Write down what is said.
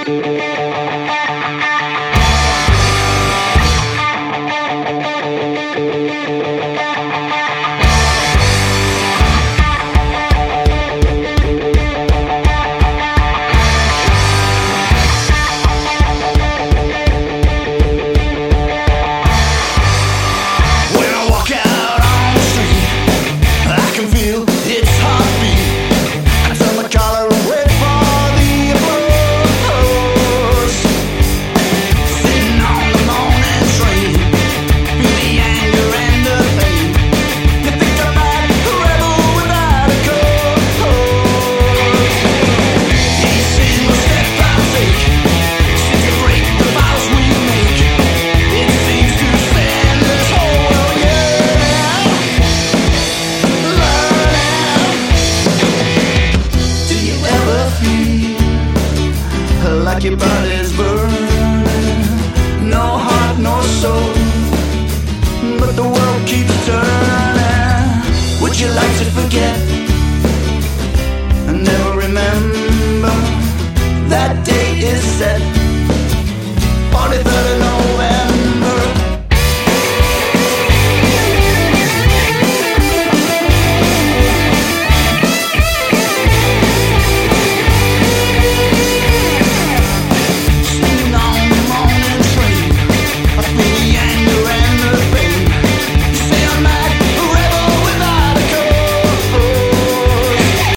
Like your body's burning, no heart, no soul, but the world keeps turning. Would you like to forget and never remember? That day is set, 43rd of November.